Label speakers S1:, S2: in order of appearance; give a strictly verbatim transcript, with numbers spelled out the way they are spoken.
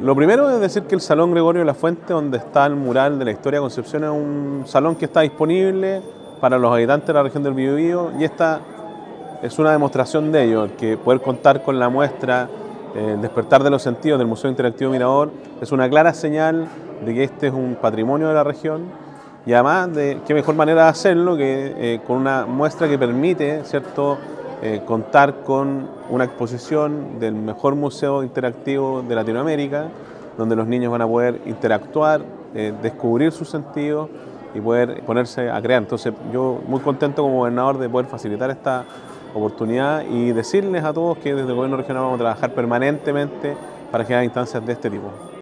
S1: Lo primero es decir que el Salón Gregorio Lafuente, donde está el mural de la historia de Concepción, es un salón que está disponible para los habitantes de la región del Biobío, y esta es una demostración de ello. El que poder contar con la muestra eh, El despertar de los sentidos del Museo Interactivo Mirador es una clara señal de que este es un patrimonio de la región, y además de qué mejor manera de hacerlo que eh, con una muestra que permite, ¿cierto?, Eh, contar con una exposición del mejor museo interactivo de Latinoamérica, donde los niños van a poder interactuar, eh, descubrir sus sentidos y poder ponerse a crear. Entonces yo muy contento como gobernador de poder facilitar esta oportunidad y decirles a todos que desde el gobierno regional vamos a trabajar permanentemente para generar instancias de este tipo.